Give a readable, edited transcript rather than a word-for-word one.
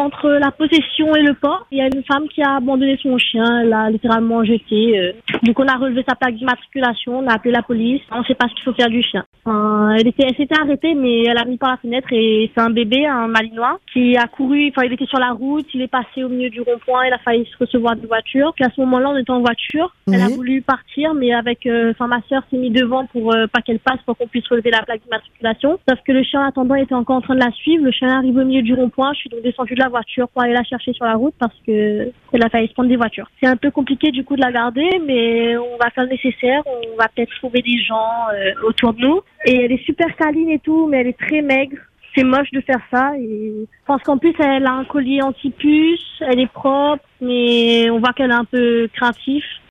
Entre la possession et le port, il y a une femme qui a abandonné son chien, elle l'a littéralement jeté. Donc on a relevé sa plaque d'immatriculation, on a appelé la police, on ne sait pas ce qu'il faut faire du chien. Elle s'était arrêtée, mais elle a mis par la fenêtre et c'est un bébé, un malinois, qui a couru, il était sur la route, il est passé au milieu du rond-point, il a failli se recevoir des voitures. Puis à ce moment-là, on était en voiture, elle a voulu partir, mais ma sœur s'est mise devant pour pas qu'elle passe, pour qu'on puisse relever la plaque d'immatriculation. Sauf que le chien, en attendant, était encore en train de la suivre. Le chien arrive au milieu du rond-point, je suis donc descendue de la voiture pour aller la chercher sur la route parce que elle a failli se prendre des voitures. C'est un peu compliqué du coup de la garder, mais on va faire le nécessaire, on va peut-être trouver des gens autour de nous. Et elle est super câline et tout, mais elle est très maigre. C'est moche de faire ça. Et je pense qu'en plus, elle a un collier anti-puce, elle est propre, mais on voit qu'elle est un peu craintive.